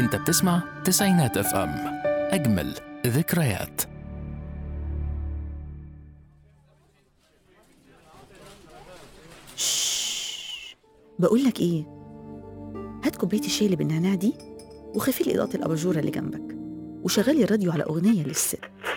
انت بتسمع تسعينات اف ام، اجمل ذكريات. بقولك ايه، هات كوباية الشاي اللي بالنعناع دي وخفي لي إضاءة الأباجورة اللي جنبك وشغلي الراديو على أغنية للست.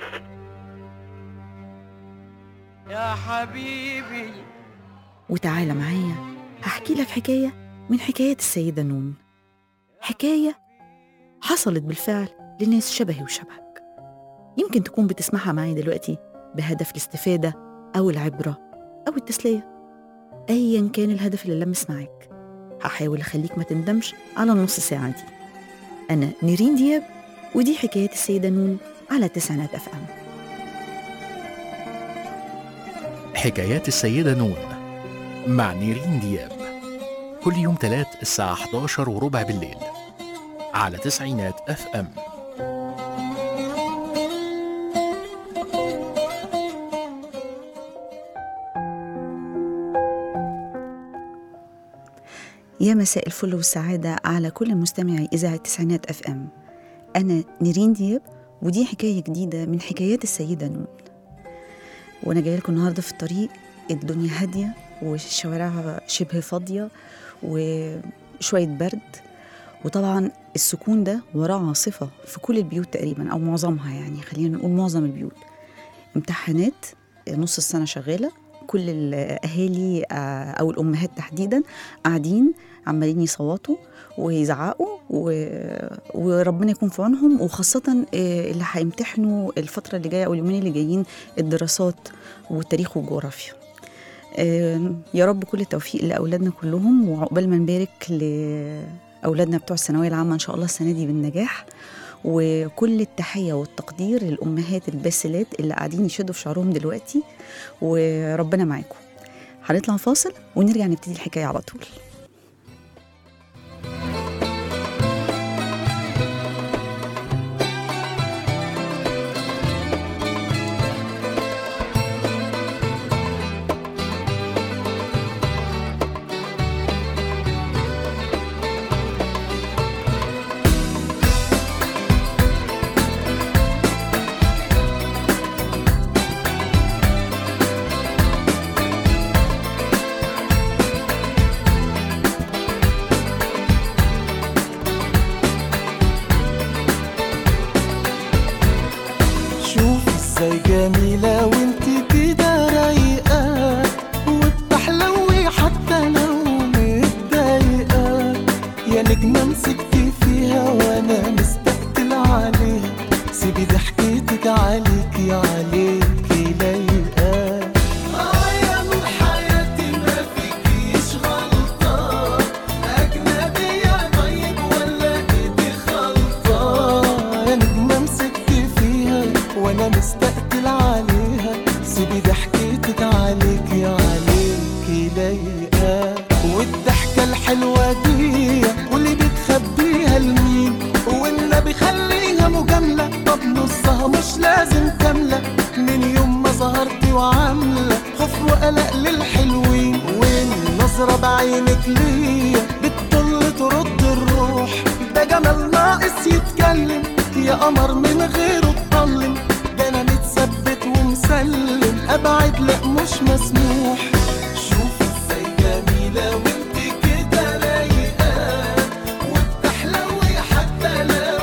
يا حبيبي وتعالى معايا هحكي لك حكاية من حكايات السيدة نون، حكاية حصلت بالفعل لناس شبهي وشبهك. يمكن تكون بتسمعها معايا دلوقتي بهدف الاستفادة أو العبرة أو التسلية. أياً كان الهدف اللي لمس معاك، هحاول أخليك ما تندمش على النص ساعة دي. أنا نيرين دياب، ودي حكايات السيدة نون على تسعينات اف ام. حكايات السيدة نون مع نيرين دياب، كل يوم تلات الساعة 11:15 بالليل على تسعينات اف ام. يا مساء الفل والسعادة على كل مستمعي إذاعة تسعينات اف ام. أنا نيرين دياب، ودي حكاية جديدة من حكايات السيدة نون. وأنا جاية لكم النهاردة في الطريق، الدنيا هادية والشوارع شبه فاضية وشوية برد، وطبعا السكون ده وراه عاصفة في كل البيوت تقريبا أو معظمها، يعني خلينا نقول معظم البيوت. امتحانات نص السنة شغالة، كل الأهالي أو الأمهات تحديدا قاعدين عمالين يصوتوا ويزعقوا وربنا يكون في عونهم، وخاصة اللي هيمتحنوا الفترة اللي جاية أو اليومين اللي جايين الدراسات والتاريخ والجغرافيا. يا رب كل التوفيق لأولادنا كلهم، وعقبال ما نبارك لأولادنا بتوع الثانوية العامة إن شاء الله السنة دي بالنجاح. وكل التحية والتقدير للأمهات الباسلات اللي قاعدين يشدوا في شعرهم دلوقتي، وربنا معاكم. هنطلع فاصل ونرجع نبتدي الحكاية على طول. جميلة وانتي كده رايقة وبتحلوي حتى لو متضايقة، يا نجمة مسكتي فيها وانا مستقتل عليها، سيبي ضحكتك عليكي عليكي لايقة. يا نور حياتي ما فيكيش غلطة، أجنبية طيب ولا ايدي خلطة، يا نجمة مسكتي فيها وانا مستقتل عليها، سيبي ضحكتك عليكي عليكي لايقة. والضحكة الحلوة دي واللي بتخبيها لمين، والنبي خليها مجاملة، طب نصها مش لازم كاملة، من يوم ما ظهرتي وعاملة خوف وقلق للحلوين، والنظرة بعينك ليا بتطل ترد الروح، ده جمال ناقص يتكلم، يا قمر من غيره تطلم، ده انا متثبت ومسلم، ابعد لا مش مسموح. شوف ازاي جميلة وانت كده رايقة وبتحلوي حتى لو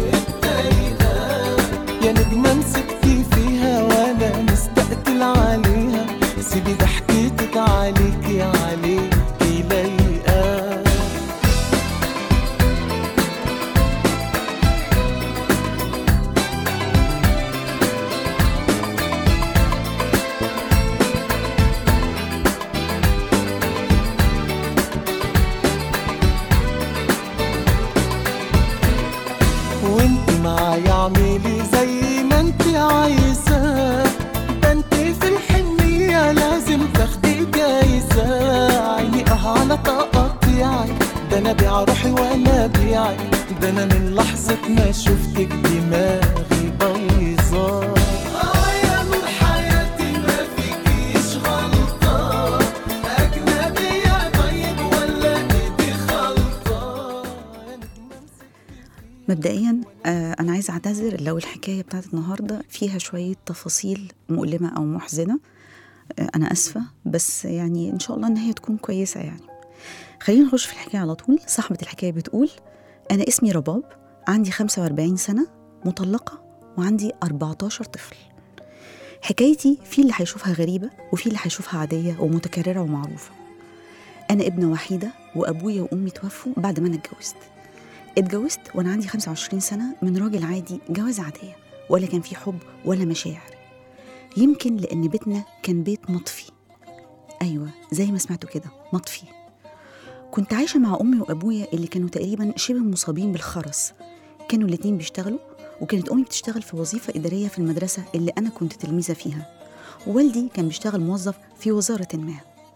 متضايقة، يا نجمة مسكتي فيها وانا مستقتل عليها، سيبي ضحكتك عليكي عليكي لايقة. معايا اعملي زي ما انت عايزة، ده انت في الحنية لازم تاخدي جايزة، عيني على تقطيعك، ده انا بيع روحي وانا بيعك، ده انا من لحظة ما شفتك دماغي بايظة. يا نور حياتي ما فيكيش غلطة، أجنبية طيب ولا ايدي خلطة. مبدئيا أنا عايزة أعتذر لو الحكاية بتاعت النهاردة فيها شوية تفاصيل مؤلمة أو محزنة. أنا أسفة، بس يعني إن شاء الله إن هي تكون كويسة. يعني خلينا نخش في الحكاية على طول. صاحبة الحكاية بتقول: أنا اسمي رباب، عندي 45 سنة، مطلقة، وعندي 14 طفل. حكايتي في اللي هيشوفها غريبة وفي اللي هيشوفها عادية ومتكررة ومعروفة. أنا ابنة وحيدة، وأبويا وأمي توفوا بعد ما أنا اتجوزت وأنا عندي 25 سنة من راجل عادي، جوازة عادية، ولا كان في حب ولا مشاعر. يمكن لأن بيتنا كان بيت مطفي. أيوة، زي ما سمعتوا كده، مطفي. كنت عايشة مع أمي وأبويا اللي كانوا تقريبا شبه مصابين بالخرس. كانوا الاتنين بيشتغلوا، وكانت أمي بتشتغل في وظيفة إدارية في المدرسة اللي أنا كنت تلميذة فيها، ووالدي كان بيشتغل موظف في وزارة ما.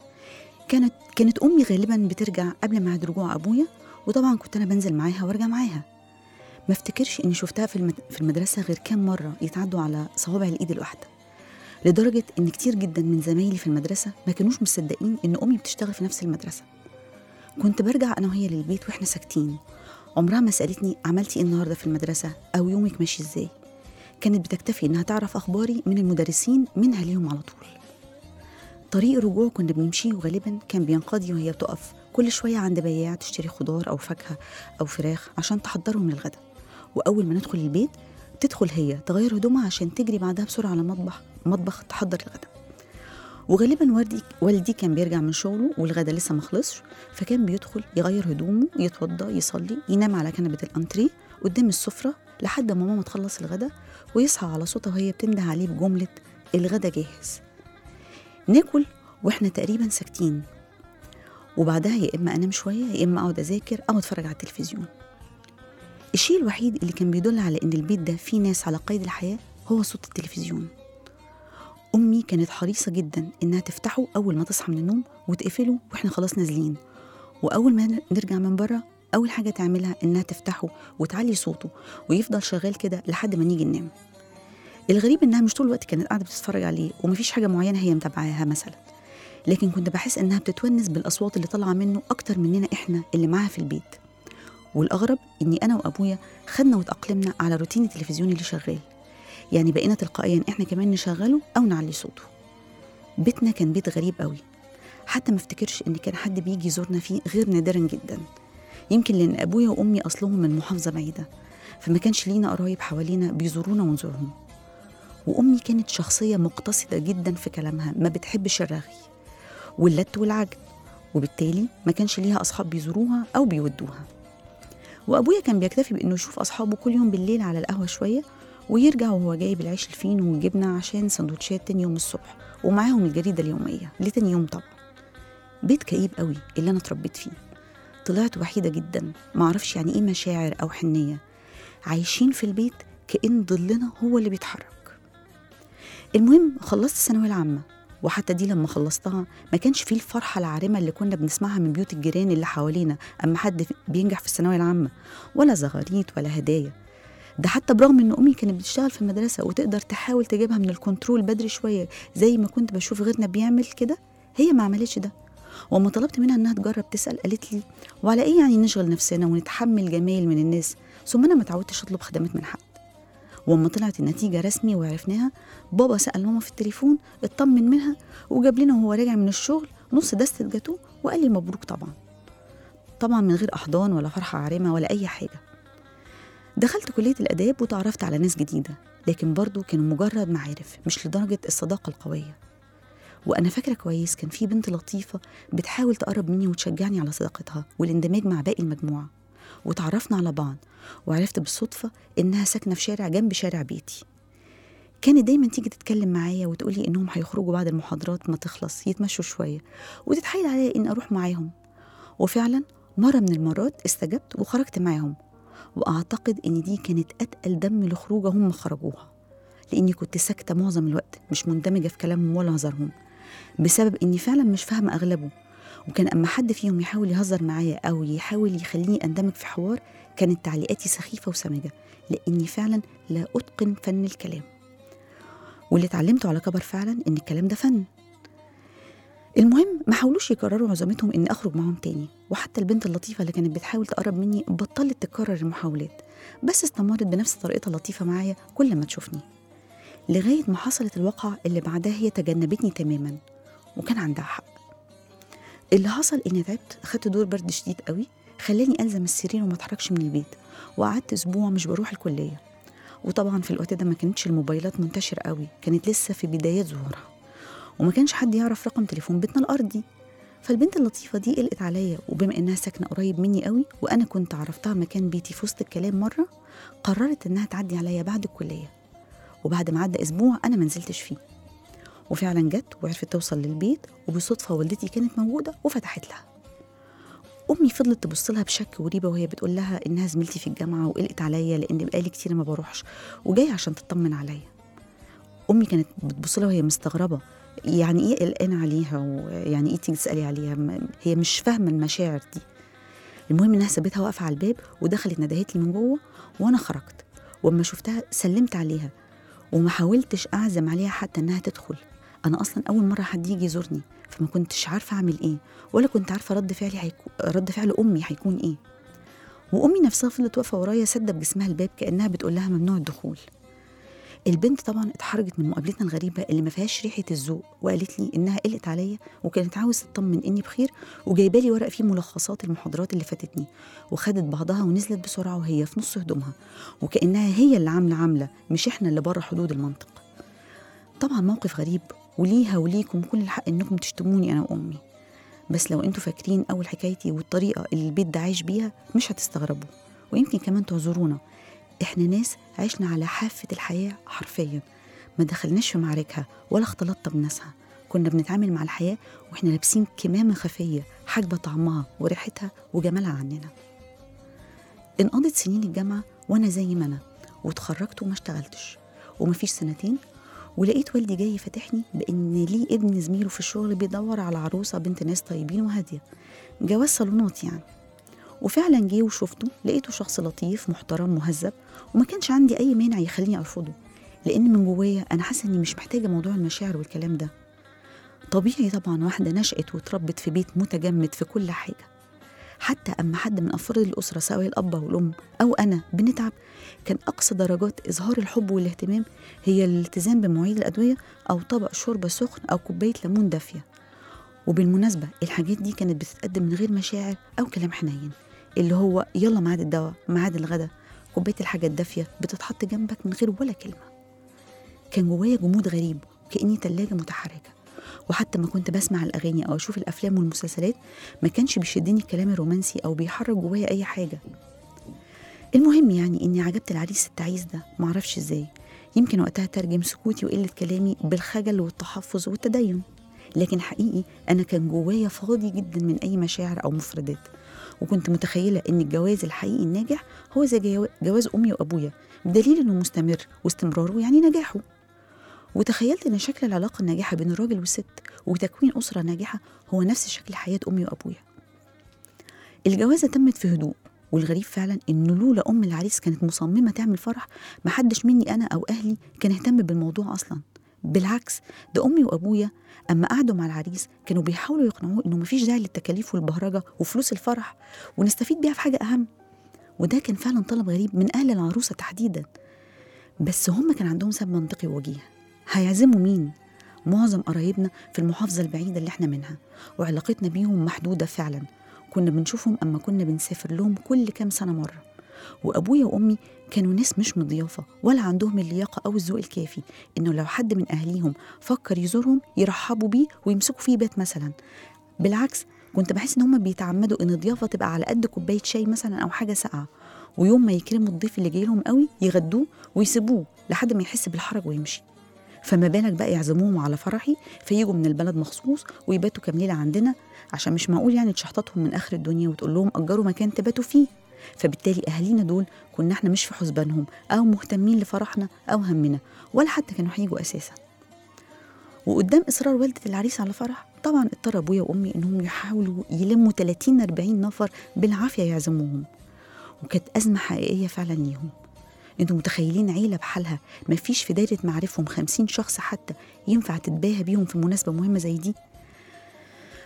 كانت أمي غالبا بترجع قبل ميعاد رجوع أبويا، وطبعا كنت أنا بنزل معاها وارجع معاها. ما افتكرش إني شفتها في المدرسة غير كام مرة يتعدوا على صوابع الإيد الواحدة، لدرجة إن كتير جدا من زمايلي في المدرسة ما كانوش مصدقين إن أمي بتشتغل في نفس المدرسة. كنت برجع أنا وهي للبيت وإحنا ساكتين. عمرها ما سألتني عملتي إيه النهاردة في المدرسة أو يومك ماشي إزاي. كانت بتكتفي إنها تعرف أخباري من المدرسين منها ليهم على طول. طريق الرجوع كنا بنمشيه، وغالبا كان بينقضي وهي بتقف كل شوية عند بياع تشتري خضار أو فاكهة أو فراخ عشان تحضرهم للغدا. وأول ما ندخل البيت تدخل هي تغير هدومها عشان تجري بعدها بسرعة على مطبخ تحضر الغدا. وغالبا والدي كان بيرجع من شغله والغدا لسه مخلصش، فكان بيدخل يغير هدومه، يتوضى، يصلي، ينام على كنبة الأنتريه قدام السفرة لحد ما ماما تخلص الغدا، ويصحى على صوتها وهي بتنده عليه بجملة: الغدا جاهز. ناكل واحنا تقريبا ساكتين، وبعدها يا إما أنام شوية يا إما أقعد أذاكر أو أتفرج على التلفزيون. الشيء الوحيد اللي كان بيدل على إن البيت ده فيه ناس على قيد الحياة هو صوت التلفزيون. أمي كانت حريصة جدا إنها تفتحه أول ما تصحى من النوم وتقفله وإحنا خلاص نازلين، وأول ما نرجع من بره أول حاجة تعملها إنها تفتحه وتعلي صوته ويفضل شغال كده لحد ما نيجي ننام. الغريب إنها مش طول الوقت كانت قاعدة بتتفرج عليه ومفيش حاجة معينة هي متابعاها مثلا، لكن كنت بحس إنها بتتونس بالأصوات اللي طالعة منه أكتر مننا إحنا اللي معاها في البيت. والأغرب إني أنا وأبويا خدنا وتأقلمنا على روتين التلفزيون اللي شغال، يعني بقينا تلقائيا إحنا كمان نشغله أو نعلي صوته. بيتنا كان بيت غريب قوي، حتى ما افتكرش إن كان حد بيجي يزورنا فيه غير نادرا جدا. يمكن لأن أبويا وأمي أصلهم من محافظة بعيدة، فما كانش لينا قرايب حوالينا بيزورونا ونزورهم. وأمي كانت شخصية مقتصدة جدا في كلامها، ما بتحبش الرغي واللت والعجن، وبالتالي ما كانش ليها أصحاب بيزوروها أو بيودوها. وأبويا كان بيكتفي بأنه يشوف أصحابه كل يوم بالليل على القهوة شوية، ويرجع وهو جايب العيش الفين والجبنة عشان سندوتشات تاني يوم الصبح، ومعاهم الجريدة اليومية لتاني يوم. طبعا بيت كئيب قوي اللي أنا اتربيت فيه. طلعت وحيدة جدا، معرفش يعني إيه مشاعر أو حنية، عايشين في البيت كأن ظلنا هو اللي بيتحرك. المهم خلصت الثانوية العامة، وحتى دي لما خلصتها ما كانش فيه الفرحة العارمة اللي كنا بنسمعها من بيوت الجيران اللي حوالينا أما حد بينجح في الثانوية العامة، ولا زغاريت ولا هدايا. ده حتى برغم إن أمي كانت بتشتغل في المدرسة وتقدر تحاول تجيبها من الكنترول بدري شوية زي ما كنت بشوف غيرنا بيعمل كده، هي ما عملتش ده. وما طلبت منها إنها تجرب تسأل قالت لي: وعلى إيه يعني نشغل نفسنا ونتحمل جمايل من الناس؟ ثم أنا ما تعودتش أطلب خدمات من حد. وأما طلعت النتيجة رسمي وعرفناها، بابا سأل ماما في التليفون، اطمن منها، وجاب لنا وهو راجع من الشغل نص دستة جاتوه وقال لي مبروك. طبعا من غير أحضان ولا فرحة عارمة ولا أي حاجة. دخلت كلية الآداب وتعرفت على ناس جديدة، لكن برضو كانوا مجرد معارف، مش لدرجة الصداقة القوية. وأنا فاكرة كويس كان في بنت لطيفة بتحاول تقرب مني وتشجعني على صداقتها والاندماج مع باقي المجموعة، وتعرفنا على بعض، وعرفت بالصدفة إنها ساكنة في شارع جنب شارع بيتي. كانت دايما تيجي تتكلم معايا وتقولي إنهم هيخرجوا بعد المحاضرات ما تخلص يتمشوا شوية، وتتحايل عليا إن أروح معاهم. وفعلا مرة من المرات استجبت وخرجت معاهم، وأعتقد إن دي كانت أتقل دم لخروجة هم خرجوها، لأني كنت ساكتة معظم الوقت، مش مندمجة في كلامهم ولا هزارهم، بسبب إني فعلا مش فاهمة أغلبه. وكان أما حد فيهم يحاول يهزر معايا أو يحاول يخليني أندمج في حوار، كانت تعليقاتي سخيفة وسمجة، لأني فعلا لا أتقن فن الكلام. واللي اتعلمته على كبر فعلا إن الكلام ده فن. المهم ما حاولوش يكرروا عزومتهم إني أخرج معاهم تاني، وحتى البنت اللطيفة اللي كانت بتحاول تقرب مني بطلت تكرر المحاولات، بس استمرت بنفس طريقتها اللطيفة معايا كل ما تشوفني، لغاية ما حصلت الواقعة اللي بعدها هي تجنبتني تماما، وكان عندها حق. اللي حصل إني تعبت، أخدت دور برد شديد قوي خلاني ألزم السرير وما اتحركش من البيت، وقعدت أسبوع مش بروح الكلية. وطبعا في الوقت ده ما كانتش الموبايلات منتشرة قوي، كانت لسه في بدايات ظهورها، وما كانش حد يعرف رقم تليفون بيتنا الأرضي. فالبنت اللطيفة دي قلقت عليا، وبما إنها ساكنة قريب مني قوي وأنا كنت عرفتها مكان بيتي في وسط الكلام مرة، قررت إنها تعدي عليا بعد الكلية. وبعد ما عدى أسبوع أنا ما نزلتش فيه، وفعلا جت وعرفت توصل للبيت، وبالصدفة والدتي كانت موجودة وفتحت لها. أمي فضلت تبص لها بشك وريبة وهي بتقول لها إنها زميلتي في الجامعة وقلقت عليا لأن بقالي كتير ما بروحش وجاية عشان تطمن عليا. أمي كانت بتبص لها وهي مستغربة، يعني إيه قلقانة عليها ويعني إيه تيجي تسألي عليها، هي مش فاهمة المشاعر دي. المهم إنها سابتها واقفة على الباب ودخلت ندهت لي من جوه، وأنا خرجت، وأما شفتها سلمت عليها وما حاولتش أعزم عليها حتى إنها تدخل. أنا أصلا أول مرة حد يجي يزورني، فما كنتش عارفة أعمل إيه، ولا كنت عارفة رد فعل أمي هيكون إيه. وأمي نفسها فضلت واقفة ورايا سادة بجسمها الباب كأنها بتقول لها ممنوع الدخول. البنت طبعا اتحرجت من مقابلتنا الغريبة اللي ما فيهاش ريحة الذوق، وقالت لي إنها قلقت عليا وكانت عاوز تطمن إني بخير، وجايبالي ورق فيه ملخصات المحاضرات اللي فاتتني، وخدت بعضها ونزلت بسرعة وهي في نص هدومها، وكأنها هي اللي عاملة مش إحنا اللي بره حدود المنطق. طبعا موقف غريب، وليها وليكم كل الحق إنكم تشتموني أنا وأمي، بس لو أنتوا فاكرين أول حكايتي والطريقة اللي البيت ده عايش بيها مش هتستغربوا، ويمكن كمان تعذرونا. إحنا ناس عشنا على حافة الحياة حرفيا، ما دخلناش في معاركها ولا اختلطنا بناسها، كنا بنتعامل مع الحياة وإحنا لابسين كمامة خفية حاجبة طعمها وريحتها وجمالها عننا. انقضت سنين الجامعة وأنا زي ما أنا، واتخرجت وما اشتغلتش، ومفيش سنتين ولقيت والدي جاي فاتحني بإن ليه ابن زميله في الشغل بيدور على عروسة بنت ناس طيبين وهادية، جواز صالونات يعني. وفعلا جه وشفته، لقيته شخص لطيف محترم مهذب، وما كانش عندي أي مانع يخليني أرفضه، لأن من جوايا أنا حاسة إني مش محتاجة موضوع المشاعر والكلام ده. طبيعي طبعا واحدة نشأت وتربت في بيت متجمد في كل حاجة، حتى أما حد من أفراد الأسرة سواء الأب أو الأم أو أنا بنتعب، كان أقصى درجات إظهار الحب والاهتمام هي الالتزام بمواعيد الأدوية أو طبق شوربة سخن أو كوباية ليمون دافية. وبالمناسبة الحاجات دي كانت بتتقدم من غير مشاعر أو كلام حنين، اللي هو يلا ميعاد الدواء، ميعاد الغدا، كوباية الحاجة الدافية بتتحط جنبك من غير ولا كلمة. كان جوايا جمود غريب وكأني تلاجة متحركة، وحتى ما كنت بسمع الأغاني أو أشوف الأفلام والمسلسلات ما كانش بيشدني الكلام الرومانسي أو بيحرك جوايا أي حاجة. المهم يعني إني عجبت العريس التعيس ده، معرفش إزاي، يمكن وقتها ترجم سكوتي وقلة كلامي بالخجل والتحفظ والتدين، لكن حقيقي أنا كان جوايا فاضي جدا من أي مشاعر أو مفردات، وكنت متخيلة إن الجواز الحقيقي الناجح هو زي جواز أمي وأبويا، بدليل إنه مستمر واستمراره يعني نجاحه. وتخيلت إن شكل العلاقة الناجحة بين الراجل والست وتكوين أسرة ناجحة هو نفس شكل حياة أمي وأبويا. الجوازة تمت في هدوء، والغريب فعلا إنه لولا أم العريس كانت مصممة تعمل فرح، محدش مني أنا أو أهلي كان اهتم بالموضوع أصلا. بالعكس، ده أمي وأبويا أما قعدوا مع العريس كانوا بيحاولوا يقنعوه إنه مفيش داعي للتكاليف والبهرجة وفلوس الفرح، ونستفيد بيها في حاجة أهم. وده كان فعلا طلب غريب من أهل العروسة تحديدا، بس هم كان عندهم سبب منطقي ووجيه. هيعزموا مين؟ معظم قرايبنا في المحافظة البعيدة اللي احنا منها، وعلاقتنا بيهم محدودة فعلا، كنا بنشوفهم أما كنا بنسافر لهم كل كام سنة مرة. وأبويا وأمي كانوا ناس مش مضيافة ولا عندهم اللياقة أو الذوق الكافي إنه لو حد من أهليهم فكر يزورهم يرحبوا بيه ويمسكوا فيه بيت مثلا. بالعكس، كنت بحس إن هم بيتعمدوا إن الضيافة تبقى على قد كوباية شاي مثلا أو حاجة ساقعة، ويوم ما يكرموا الضيف اللي جاي لهم قوي يغدوه ويسيبوه لحد ما يحس بالحرج ويمشي. فما بالك بقى يعزموهم على فرحي فييجوا من البلد مخصوص ويباتوا كام ليلة عندنا، عشان مش معقول يعني تشحطتهم من آخر الدنيا وتقول لهم أجروا مكان تباتوا فيه. فبالتالي أهالينا دول كنا احنا مش في حسبانهم أو مهتمين لفرحنا أو همنا، ولا حتى كانوا هيجوا أساسا. وقدام إصرار والدة العريس على فرح، طبعا اضطر أبويا وأمي إنهم يحاولوا يلموا 30-40 نفر بالعافية يعزموهم، وكانت أزمة حقيقية فعلا ليهم. انتوا متخيلين عيلة بحالها ما فيش في دايرة معارفهم 50 شخص حتى ينفع تتباهى بيهم في مناسبة مهمة زي دي؟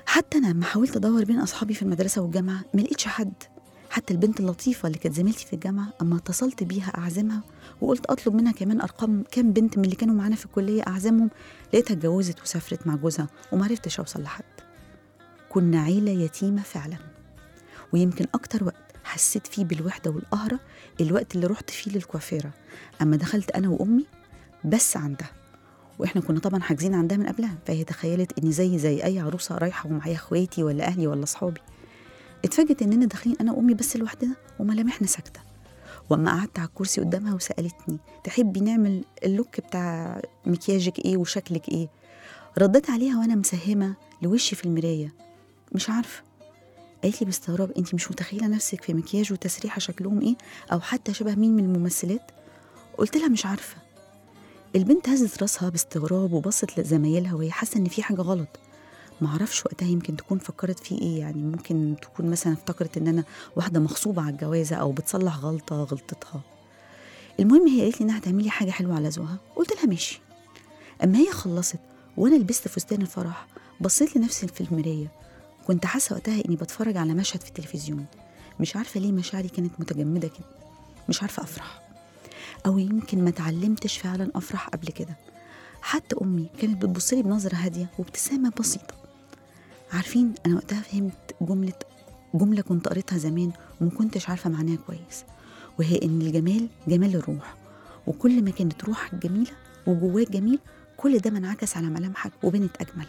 حتى أنا لما حاولت أدور بين أصحابي في المدرسة والجامعة ما لقيتش حد. حتى البنت اللطيفة اللي كانت زميلتي في الجامعة أما اتصلت بيها أعزمها وقلت أطلب منها كمان أرقام كام بنت من اللي كانوا معانا في الكلية أعزمهم، لقيتها اتجوزت وسافرت مع جوزها ومعرفتش أوصل لحد. كنا عيلة يتيمة فعلا. ويمكن أكتر وقت حسيت فيه بالوحدة والقهرة الوقت اللي رحت فيه للكوافيرة، أما دخلت أنا وأمي بس عندها، وإحنا كنا طبعا حاجزين عندها من قبلها، فهي تخيلت إني زي أي عروسة رايحة ومعايا إخواتي ولا أهلي ولا أصحابي. اتفاجئت إننا داخلين أنا وأمي بس لوحدنا وملامحنا ساكتة. وأما قعدت على الكرسي قدامها وسألتني تحبي نعمل اللوك بتاع مكياجك إيه وشكلك إيه، ردت عليها وأنا مسهمة لوشي في المراية مش عارفة. قالت لي باستغراب انتي مش متخيلة نفسك في مكياج وتسريحة شكلهم ايه او حتى شبه مين من الممثلات؟ قلت لها مش عارفة. البنت هزت راسها باستغراب وبصت لزمايلها وهي حاسة ان في حاجة غلط. معرفش وقتها يمكن تكون فكرت في ايه، يعني ممكن تكون مثلا افتكرت ان انا واحدة مغصوبة على الجوازة او بتصلح غلطة غلطتها. المهم هي قالت لي انها هتعملي حاجة حلوة على ذوقها، قلت لها ماشي. اما هي خلصت وانا لبست فستان الفرح بصيت لنفسي في المراية، كنت حاسة وقتها إني بتفرج على مشهد في التلفزيون. مش عارفة ليه مشاعري كانت متجمدة كده، مش عارفة أفرح، أو يمكن ما تعلمتش فعلا أفرح قبل كده. حتى أمي كانت بتبصلي بنظرة هادية وابتسامة بسيطة. عارفين أنا وقتها فهمت جملة كنت قريتها زمان وما كنتش عارفة معناها كويس، وهي إن الجمال جمال الروح، وكل ما كانت روحك جميلة وجواك جميل كل ده منعكس على ملامحك وبنت أجمل.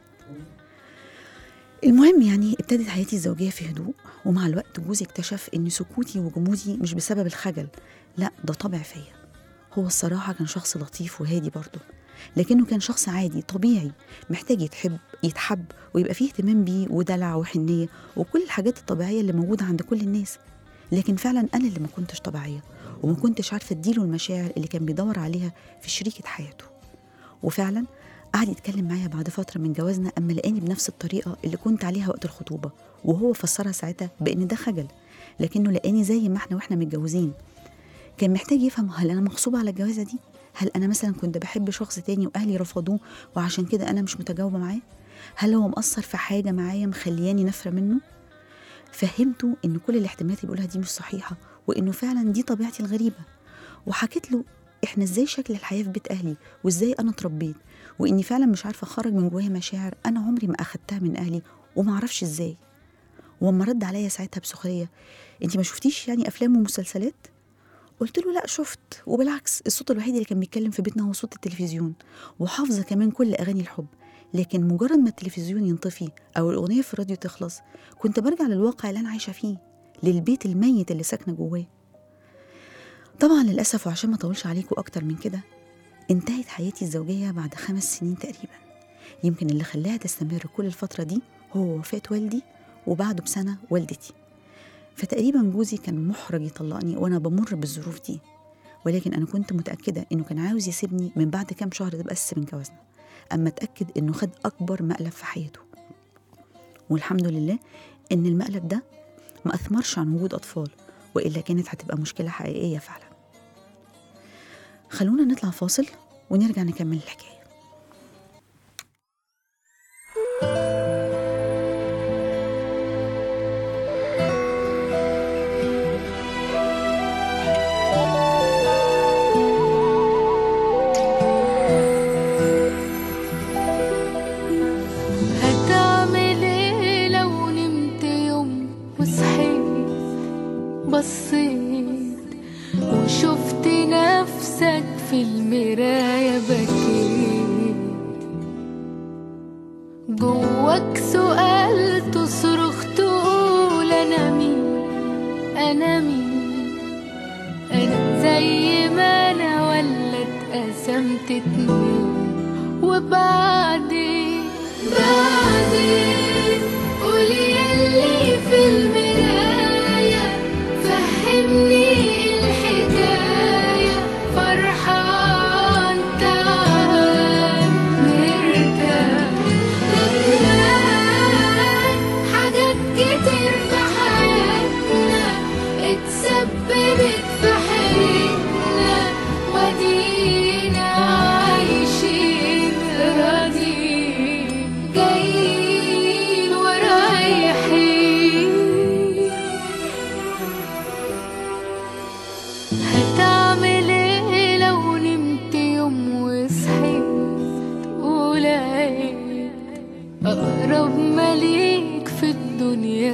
المهم يعني ابتدت حياتي الزوجية في هدوء، ومع الوقت جوزي اكتشف ان سكوتي وجمودي مش بسبب الخجل، لا ده طبع فيا. هو الصراحة كان شخص لطيف وهادي برضه، لكنه كان شخص عادي طبيعي محتاج يتحب ويبقى فيه اهتمام بيه ودلع وحنية وكل الحاجات الطبيعية اللي موجودة عند كل الناس. لكن فعلا أنا اللي ما كنتش طبيعية وما كنتش عارفة اديله المشاعر اللي كان بيدور عليها في شريكة حياته. وفعلا قعد يتكلم معايا بعد فترة من جوازنا أما لقاني بنفس الطريقة اللي كنت عليها وقت الخطوبة، وهو فسرها ساعتها بأن ده خجل، لكنه لقاني زي ما احنا واحنا متجوزين. كان محتاج يفهم هل أنا مغصوبة على الجوازة دي؟ هل أنا مثلا كنت بحب شخص تاني وأهلي رفضوه وعشان كده أنا مش متجاوبة معاه؟ هل هو مقصر في حاجة معايا مخلياني نفرة منه؟ فهمته إن كل الاحتمالات اللي بيقولها دي مش صحيحة، وإنه فعلا دي طبيعتي الغريبة. وحكيت له إحنا إزاي شكل الحياة في بيت أهلي وإزاي أنا اتربيت، وإني فعلا مش عارفة أخرج من جوايا مشاعر أنا عمري ما أخدتها من أهلي وما أعرفش إزاي. وأما رد عليا ساعتها بسخرية أنتي ما شفتيش يعني أفلام ومسلسلات؟ قلت له لا شفت، وبالعكس الصوت الوحيد اللي كان بيتكلم في بيتنا هو صوت التلفزيون، وحافظة كمان كل أغاني الحب، لكن مجرد ما التلفزيون ينطفي أو الأغنية في الراديو تخلص كنت برجع للواقع اللي أنا عايشة فيه، للبيت الميت اللي ساكنة جواه. طبعا للأسف وعشان ما طولش عليكم أكتر من كده، انتهت حياتي الزوجية بعد 5 سنين تقريبا. يمكن اللي خلاها تستمر كل الفترة دي هو وفاة والدي وبعده بسنة والدتي. فتقريبا جوزي كان محرج يطلقني وأنا بمر بالظروف دي، ولكن أنا كنت متأكدة إنه كان عاوز يسيبني من بعد كام شهر بس من جوازنا، أما أتأكد إنه خد أكبر مقلب في حياته. والحمد لله إن المقلب ده ما أثمرش عن وجود أطفال، وإلا كانت هتبقى مشكلة حقيقية فعلا. خلونا نطلع فاصل ونرجع نكمل الحكاية. هتعمل ايه لو نمت يوم وصحيت بصيت وشفت نفسك في المراية بكيت، جواك سؤال تصرخ تقول أنا مين، أنا مين، أنا زي ما أنا ولا اتقسمت 2؟ وبعدين قولي ياللي في المراية فهمني الحكاية، فرحان تعال مرتاح ندمان، حاجات كتير في حياتنا اتسببت في حياتنا ودينا عايشين راضيين جايين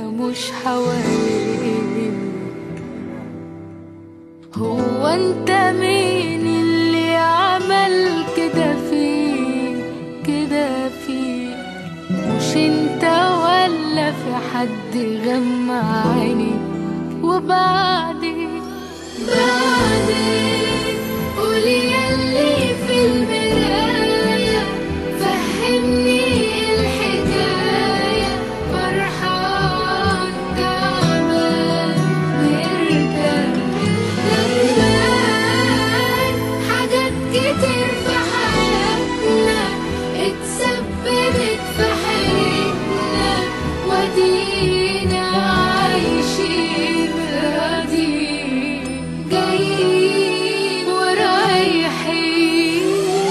مش حواليك. هو انت مين اللي عمل كده فيك كده فيك؟ مش انت ولا في حد غمى عينيك؟ وبعدين قولي ياللي في المراية فهمني الحكاية، فرحان تعبان مرتاح ندمان، حاجات كتير في حياتنا اتسببت في حياتنا، ودينا عايشين راضيين جايين ورايحين.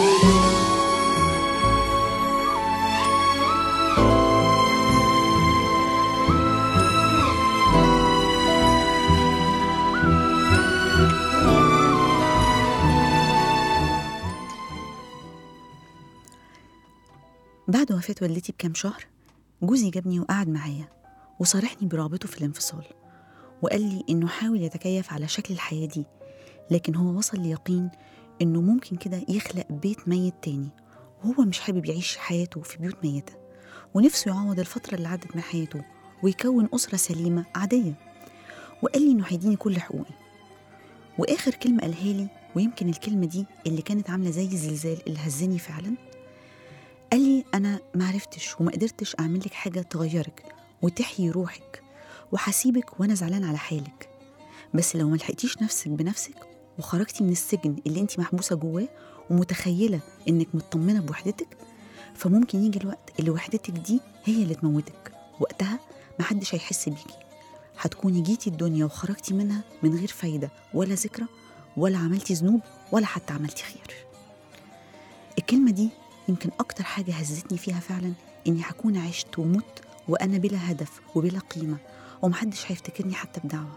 بعد وفاة والدتي بكام شهر جوزي جابني وقعد معايا وصارحني برغبته في الانفصال، وقال لي إنه حاول يتكيف على شكل الحياة دي، لكن هو وصل ليقين إنه ممكن كده يخلق بيت ميت تاني، وهو مش حابب يعيش حياته في بيوت ميتة، ونفسه يعوض الفترة اللي عدت من حياته ويكون أسرة سليمة عادية. وقال لي إنه هيديني كل حقوقي. وآخر كلمة قالها لي، ويمكن الكلمة دي اللي كانت عاملة زي الزلزال اللي هزني فعلا، قال لي أنا معرفتش وما قدرتش أعمل لك حاجة تغيرك وتحيي روحك، وحسيبك وأنا زعلان على حالك، بس لو ملحقتيش نفسك بنفسك وخرجتي من السجن اللي انتي محبوسة جواه ومتخيلة إنك مطمنة بوحدتك، فممكن يجي الوقت اللي وحدتك دي هي اللي تموتك، وقتها محدش هيحس بيكي، هتكوني جيتي الدنيا وخرجتي منها من غير فايدة ولا ذكرى ولا عملتي ذنوب ولا حتى عملتي خير. الكلمة دي يمكن أكتر حاجة هزتني فيها فعلا، إني هكون عشت ومت وأنا بلا هدف وبلا قيمة، ومحدش هيفتكرني حتى بدعوة.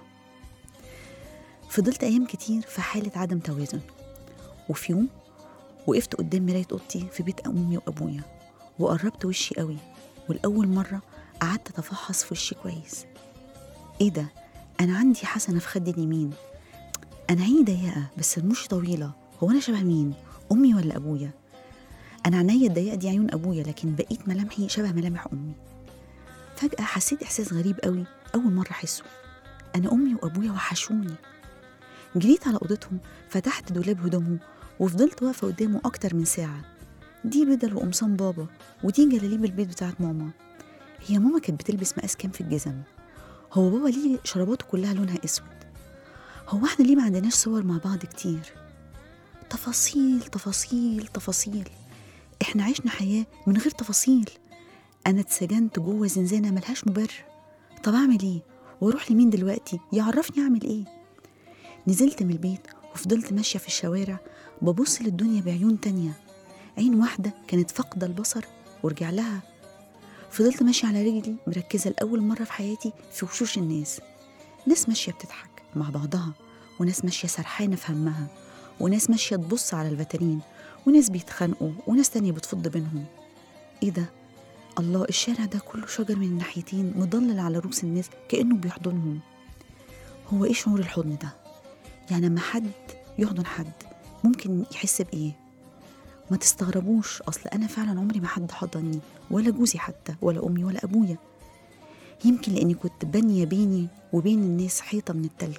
فضلت أيام كتير في حالة عدم توازن، وفي يوم وقفت قدام مراية أوضتي في بيت أمي وأبويا وقربت وشي قوي، والأول مرة قعدت أتفحص في وشي كويس. إيه ده؟ أنا عندي حسنة في خدي اليمين، أنا عيني ضيقة بس رموشي طويلة، هو أنا شبه مين؟ أمي ولا أبويا؟ أنا عينيا الضيقة دي عيون أبويا، لكن بقيت ملامحي شبه ملامح أمي. فجأة حسيت إحساس غريب قوي أول مرة أحسه، أنا أمي وأبويا وحشوني. جريت على أوضتهم، فتحت دولاب هدومهم وفضلت واقفة قدامه أكتر من ساعة. دي بدل وقمصان بابا، ودي جلاليب البيت بتاعت ماما. هي ماما كانت بتلبس مقاس كام في الجزم؟ هو بابا ليه شراباته كلها لونها أسود؟ هو احنا ليه ما عندناش صور مع بعض كتير؟ تفاصيل تفاصيل تفاصيل، احنا عشنا حياة من غير تفاصيل. أنا اتسجنت جوه زنزانة ملهاش مبرر. طب أعمل إيه؟ وأروح لمين دلوقتي يعرفني أعمل إيه؟ نزلت من البيت وفضلت ماشية في الشوارع ببص للدنيا بعيون تانية. عين واحدة كانت فاقدة البصر ورجع لها. فضلت ماشية على رجلي مركزة لأول مرة في حياتي في وشوش الناس، ناس ماشية بتضحك مع بعضها، وناس ماشية سرحانة في همها، وناس ماشية تبص على الفاترين، وناس بيتخانقوا، وناس تانية بتفض بينهم. إيه ده؟ الله، الشارع ده كله شجر من الناحيتين مضلل على رؤوس الناس كأنه بيحضنهم. هو إيه شعور الحضن ده؟ يعني لما حد يحضن حد ممكن يحس بإيه؟ ما تستغربوش، أصل أنا فعلا عمري ما حد حضني، ولا جوزي حتى، ولا أمي ولا أبويا. يمكن لأني كنت بانية بيني وبين الناس حيطة من التلج.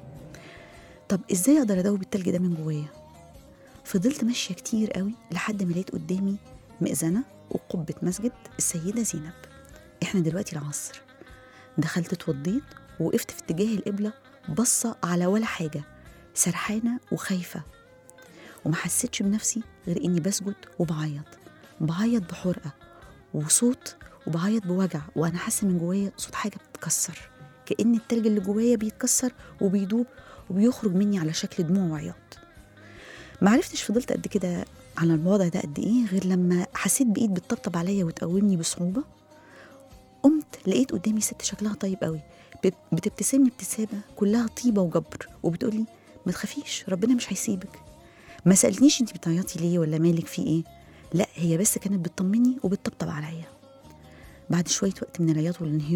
طب إزاي أقدر أدوب التلج ده من جوايا؟ فضلت ماشية كتير قوي لحد ما لقيت قدامي مئذنة وقبة مسجد السيدة زينب. إحنا دلوقتي العصر. دخلت اتوضيت ووقفت في اتجاه القبلة، بصة على ولا حاجة، سرحانة وخايفة، وما حسيتش بنفسي غير إني بسجد وبعيط، بعيط بحرقة وصوت، وبعيط بوجع، وأنا حاسة من جوايا صوت حاجة بتتكسر، كأن التلج اللي جوايا بيتكسر وبيدوب وبيخرج مني على شكل دموع وعياط. معرفتش فضلت قد كده على الوضع ده قد إيه غير لما حسيت بإيد بتطبطب عليا وتقومني بصعوبة. قمت لقيت قدامي ست شكلها طيب قوي، بتبتسمني ابتسامة كلها طيبة وجبر، وبتقولي ما تخافيش، ربنا مش هيسيبك. ما سألتنيش انتي بتعيطي ليه ولا مالك في ايه، لا، هي بس كانت بتطمني وبتطبطب عليا. بعد شوية وقت من العياط والانهيار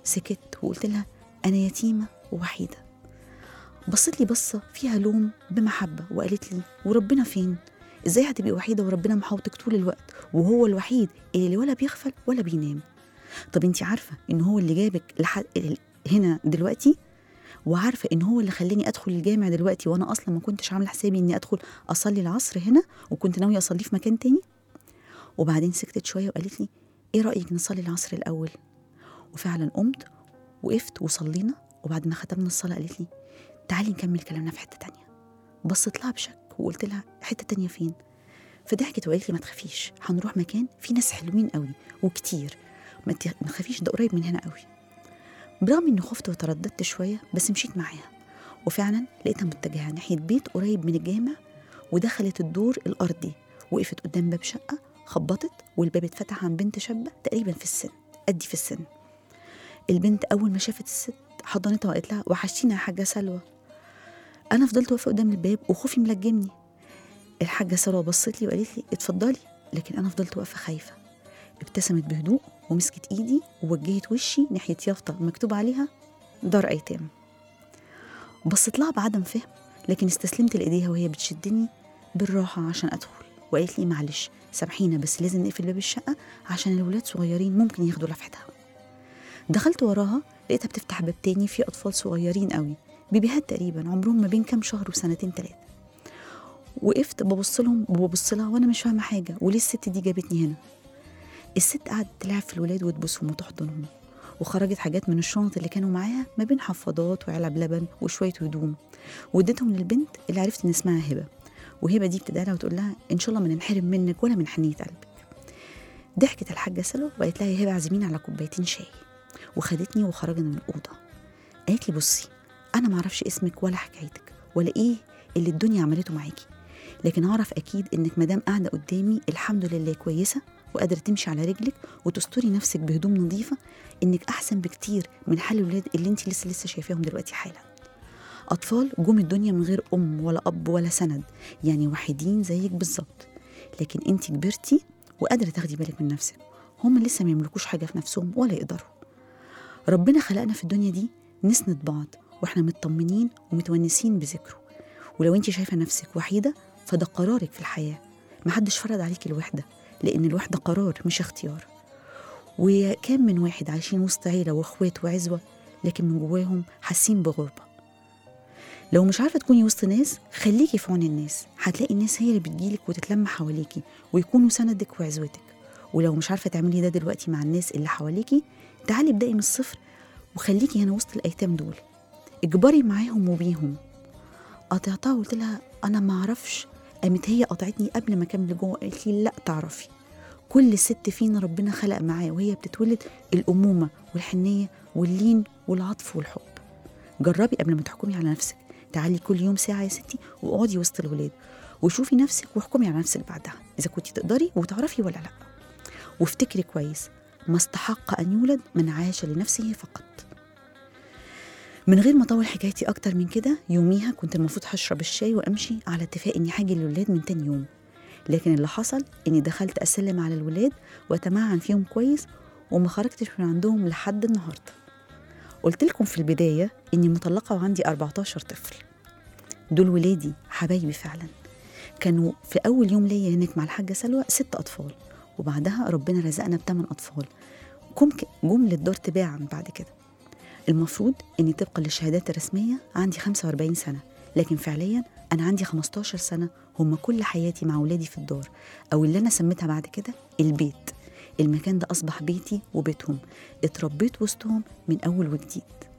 سكت وقلت لها أنا يتيمة ووحيدة. بصت لي بصة فيها لوم بمحبة وقالت لي وربنا فين؟ إزاي هتبقي وحيدة وربنا محاوطك طول الوقت وهو الوحيد اللي ولا بيغفل ولا بينام؟ طب انتي عارفة إن هو اللي جابك هنا دلوقتي، وعارفة إن هو اللي خلاني أدخل الجامع دلوقتي وأنا أصلا ما كنتش عاملة حسابي إني أدخل أصلي العصر هنا، وكنت ناوية أصلي في مكان تاني. وبعدين سكتت شوية وقالت لي إيه رأيك نصلي العصر الأول؟ وفعلا قمت وقفت وصلينا، وبعد ما ختمنا الصلاة قالت لي تعالي نكمل كلامنا في حتة تانية. بصت لها بشك وقلت لها حتة تانية فين؟ فضحكت وقالت لي ما تخافيش، هنروح مكان فيه ناس حلوين قوي وكتير، ما تخافيش ده قريب من هنا قوي. برغم اني خفت وترددت شوية بس مشيت معاها، وفعلا لقيتها متجهة ناحية بيت قريب من الجامع، ودخلت الدور الأرضي، وقفت قدام باب شقة، خبطت والباب اتفتح عن بنت شابة تقريبا في السن، قدي في السن. البنت أول ما شافت الست حضنتها وقالت لها وحشتينا يا حاجة سلوى. أنا فضلت واقفة قدام الباب وخوفي ملجمني. الحاجة سلوى بصت لي وقالت لي اتفضلي، لكن أنا فضلت واقفة خايفة. ابتسمت بهدوء ومسكت إيدي ووجهت وشي ناحية يافطة مكتوب عليها دار أيتام. بصت لها بعدم فهم، لكن استسلمت لإيديها وهي بتشدني بالراحة عشان أدخل، وقالت لي معلش سامحينا بس لازم نقفل باب الشقة عشان الولاد صغيرين ممكن ياخدوا لفتها. دخلت وراها لقيتها بتفتح باب تاني فيه أطفال صغيرين قوي، بيبيهات تقريبا عمرهم ما بين كام شهر وسنتين 3. وقفت ببص لهم وببص لها وانا مش فاهمه حاجه، وليه الست دي جابتني هنا؟ الست قعدت تلعب في الولاد وتبوسهم وتحضنهم، وخرجت حاجات من الشنط اللي كانوا معاها ما بين حفاضات وعلب لبن وشويه هدوم، واديتهم للبنت اللي عرفت ان اسمها هبه. وهبه دي بتدعي لها وتقول لها ان شاء الله ما ننحرم منك ولا من حنيه قلبك. ضحكت الحاجه سلوى وقالت لها يا هبه عزميني على كوبايتين شاي، وخدتني وخرجنا من الاوضه. قالت لي بصي انا ما اعرفش اسمك ولا حكايتك ولا ايه اللي الدنيا عملته معاكي، لكن اعرف اكيد انك مدام قاعده قدامي الحمد لله كويسه وقادره تمشي على رجلك وتستري نفسك بهدوم نظيفه، انك احسن بكتير من حال الولاد اللي انت لسه شايفاهم دلوقتي حالا. اطفال جم الدنيا من غير ام ولا اب ولا سند، يعني وحيدين زيك بالظبط، لكن انت كبرتي وقادره تاخدي بالك من نفسك. هم لسه ما يملكوش حاجه في نفسهم ولا يقدروا. ربنا خلقنا في الدنيا دي نسند بعض واحنا مطمنين ومتونسين بذكره. ولو انت شايفه نفسك وحيده فده قرارك في الحياه، محدش فرض عليك الوحده، لان الوحده قرار مش اختيار. وكام من واحد عايشين وسط عيله واخوات وعزوه لكن من جواهم حاسين بغربه. لو مش عارفه تكوني وسط ناس خليكي في عون الناس، هتلاقي الناس هي اللي بتجيلك وتتلم حواليكي ويكونوا سندك وعزوتك. ولو مش عارفه تعملي ده دلوقتي مع الناس اللي حواليكي، تعالي ابدأي من الصفر وخليكي هنا وسط الايتام دول، اجبري معاهم وبيهم. قطعتها وقلت لها انا ما اعرفش، قامت هي قطعتني قبل ما اكمل جوه، قالت لي لا تعرفي، كل ست فينا ربنا خلق معاه وهي بتتولد الامومه والحنيه واللين والعطف والحب. جربي قبل ما تحكمي على نفسك، تعالي كل يوم ساعه يا ستي واقعدي وسط الولاد وشوفي نفسك واحكمي على نفسك بعدها اذا كنتي تقدري وتعرفي ولا لا. وافتكري كويس، ما استحق ان يولد من عاش لنفسه فقط. من غير ما اطول حكايتي اكتر من كده، يوميها كنت المفروض هشرب الشاي وامشي على اتفاق اني هاجي للولاد من تاني يوم، لكن اللي حصل اني دخلت اسلم على الولاد واتمعن فيهم كويس وما خرجتش من عندهم لحد النهارده. قلت لكم في البدايه اني مطلقه وعندي 14 طفل. دول ولادي حبايبي فعلا. كانوا في اول يوم ليا هناك مع الحاجه سلوى 6 اطفال، وبعدها ربنا رزقنا ب8 اطفال جم للدور تباعا بعد كده. المفروض اني طبقا للشهادات الرسميه عندي 45 سنه، لكن فعليا انا عندي 15 سنه هم كل حياتي مع ولادي في الدار، او اللي انا سميتها بعد كده البيت. المكان ده اصبح بيتي وبيتهم، اتربيت وسطهم من اول وجديد.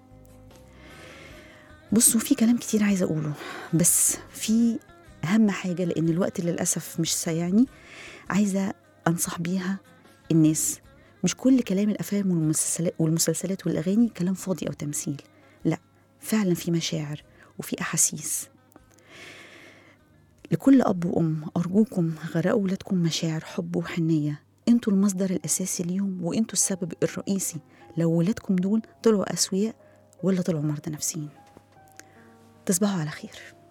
بصوا في كلام كتير عايزه اقوله، بس في اهم حاجه لان الوقت للاسف مش سايعني، عايزه انصح بيها الناس. مش كل كلام الافلام والمسلسلات والاغاني كلام فاضي او تمثيل، لا فعلا في مشاعر وفي احاسيس. لكل اب وام ارجوكم غرقوا ولادكم مشاعر حب وحنيه، انتوا المصدر الاساسي ليهم وانتوا السبب الرئيسي لو ولادكم دول طلعوا اسوياء ولا طلعوا مرضى نفسيين. تصبحوا على خير.